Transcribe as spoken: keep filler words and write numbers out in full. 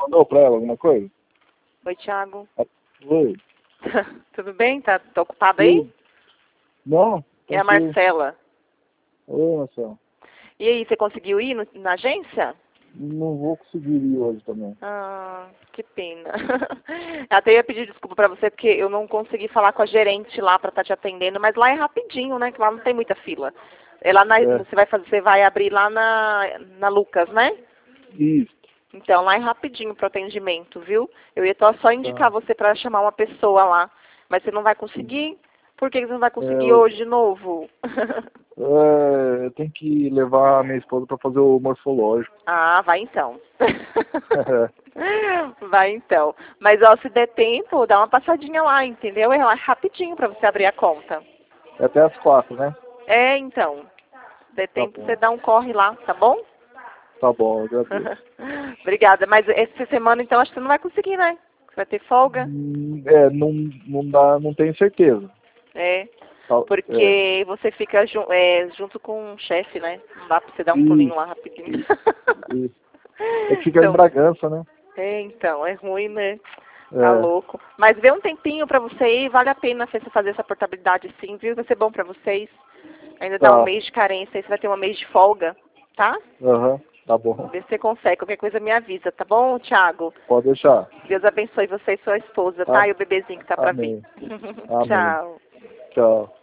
mandou pra ela alguma coisa? Oi, Thiago. Oi. Tudo bem? Tá, tá ocupado aí? Não. É a Marcela. Oi, Marcelo. E aí, você conseguiu ir no, na agência? Não vou conseguir ir hoje também. Ah, que pena. Até ia pedir desculpa pra você, porque eu não consegui falar com a gerente lá pra estar te atendendo, mas lá é rapidinho, né? Que lá não tem muita fila. É lá na, É. Você vai fazer, você vai abrir lá na, na Lucas, né? Isso. Então, lá é rapidinho pro atendimento, viu? Eu ia só só indicar Tá. você pra chamar uma pessoa lá. Mas você não vai conseguir? Por que você não vai conseguir É, hoje de novo? É, eu tenho que levar a minha esposa para fazer o morfológico. Ah, vai então. Vai então. Mas, ó, se der tempo, dá uma passadinha lá, entendeu? É lá rapidinho pra você abrir a conta. É até às quatro, né? É, então. Se der Tá tempo, você bom. dá um corre lá, tá bom? Tá bom, eu agradeço. Obrigada. Mas essa semana, então, acho que você não vai conseguir, né? Você vai ter folga? Hum, É, não, não dá, não tenho certeza. É. Tá, é. Porque você fica ju é, junto com o chefe, né? Não dá pra você dar um pulinho Isso, lá rapidinho. isso, isso. É que fica em Então, Bragança, né? é, então, é ruim, né? Tá É. louco. Mas vê um tempinho pra você ir, vale a pena você fazer essa portabilidade sim, viu? Vai ser bom pra vocês. Ainda dá um Tá. mês de carência, aí você vai ter um mês de folga, tá? Aham. Tá bom. Vê se você consegue. Qualquer coisa me avisa, tá bom, Thiago? Pode deixar. Deus abençoe você e sua esposa, tá? Am- E o bebezinho que tá pra vir. Amém. Amém. Tchau. Tchau.